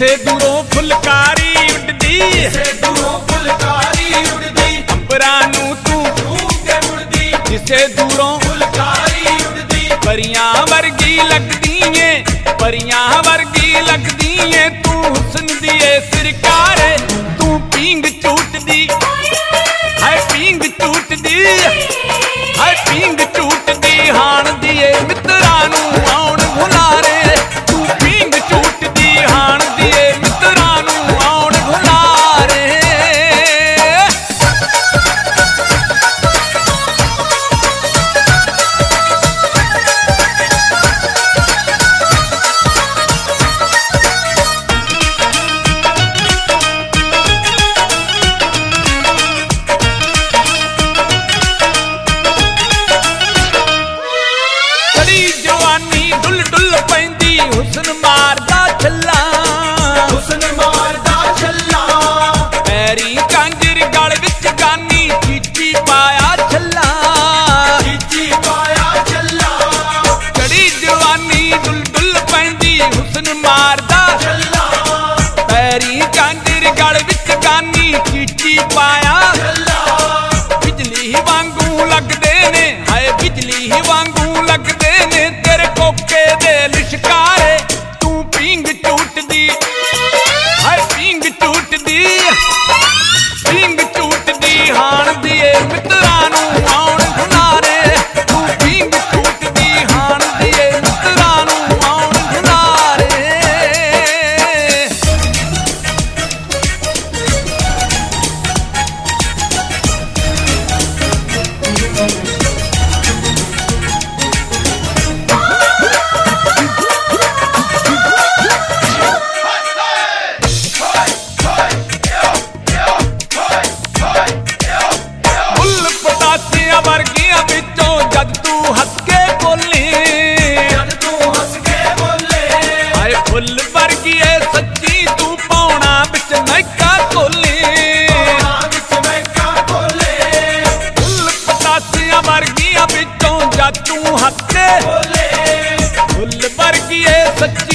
ਕਿਸੇ ਦੂਰੋਂ ਫੁਲਕਾਰੀ ਉੱਡਦੀ, ਕਿਸੇ ਦੂਰੋਂ ਫੁਲਕਾਰੀ ਉੱਡਦੀ, ਅੰਬਰਾਂ ਨੂੰ ਤੂੰ ਛੂਹ ਕੇ ਮੁੜਦੀ, ਕਿਸੇ ਦੂਰੋਂ ਫੁਲਕਾਰੀ ਉੱਡਦੀ। ਪਰੀਆਂ ਵਰਗੀ ਲੱਗਦੀ ਏ, ਪਰੀਆਂ ਵਰਗੀ ਲੱਗਦੀ ਏ, ਤੂੰ ਹੁਸਨ ਦੀ ਏ ਸਰਕਾਰੇ, ਤੂੰ ਪੀਂਗ ਝੂਟਦੀ, ਹਾਏ ਪੀਂਗ ਝੂਟਦੀ, ਹਾਏ ਪੀਂਗ ਝੂਟਦੀ, ਹਾਣ ਦੀ ਏ ਮਿੱਤਰਾਂ ਨੂੰ ਆਉਣ ਹੁਲਾਰੇ, ਤੂੰ ਪੀਂਗ ਝੂਟਦੀ, ਹਾਣ ਦੀ ਏ ਮਿੱਤਰਾਂ ਨੂੰ ਆਉਣ ਹੁਲਾਰੇ। ਜਵਾਨੀ ਡੁੱਲ ਡੁੱਲ ਪੈਂਦੀ, ਹੁਸਨ ਮਾਰਦਾ ਛੱਲਾ, ਹੁਸਨ ਮਾਰਦਾ ਛੱਲਾ, ਪੈਰੀ ਕਾਂਜਰ ਗਲ ਵਿੱਚ ਗਾਨੀ, ਚੀਚੀ ਪਾਇਆ ਛੱਲਾ, ਚੀਚੀ ਪਾਇਆ ਛੱਲਾ। ਚੜੀ ਜਵਾਨੀ ਡੁੱਲ ਡੁੱਲ ਪੈਂਦੀ, ਹੁਸਨ ਮਾਰਦਾ ਛੱਲਾ, ਪੈਰੀ ਕਾਂਜਰ ਗਲ ਵਿੱਚ ਗਾਨੀ, ਚੀਚੀ ਪਾਇਆ ਛੱਲਾ। ਬਿਜਲੀ ਵਾਂਗੂ ਲੱਗਦੇ ਨੇ, ਹਾਏ ਬਿਜਲੀ ਵਾਂਗੂ ਲੱਗਦੇ ਨੇ, ਤੇਰੇ ਕੋਕੇ ਦੇ ਲਿਸ਼ਕਾਰੇ, ਤੂੰ ਪੀਂਗ ਝੂਟਦੀ, ਹਾਏ ਪੀਂਗ ਝੂਟਦੀ, ਪੀਂਗ ਝੂਟਦੀ, ਹਾਣ ਦੀ ਏ ਮਿੱਤਰਾਂ ਨੂੰ ਆਉਣ ਹੁਲਾਰੇ, ਤੂੰ ਪੀਂਗ ਝੂਟਦੀ, ਹਾਣ ਦੀ ਏ ਮਿੱਤਰਾਂ ਨੂੰ ਆਉਣ ਹੁਲਾਰੇ। ਫੁੱਲ ਪਤਾਸਿਆਂ ਵਰਗੀਆਂ ਵਿੱਚੋਂ ਜਦ ਤੂੰ ਹੱਸ ਕੇ ਬੋਲੀ, ਜਦ ਤੂੰ ਹੱਸ ਕੇ ਬੋਲੇ, ਹਾਏ ਫੁੱਲ ਵਰਗੀ ਏ ਸੱਚੀ, ਤੂੰ ਪਾਉਣਾ ਵਿੱਚ ਮਹਿਕਾ ਕੋਲੀ, ਉਹਨਾਂ ਵਿੱਚ ਮਹਿਕਾ ਬੋਲੇ, ਫੁੱਲ ਪਤਾਸਿਆਂ ਵਰਗੀਆਂ ਵਿੱਚੋਂ ਜਦ ਤੂੰ ਹੱਸ ਕੇ ਬੋਲੇ, ਫੁੱਲ ਵਰਗੀ ਏ ਸੱਚੀ,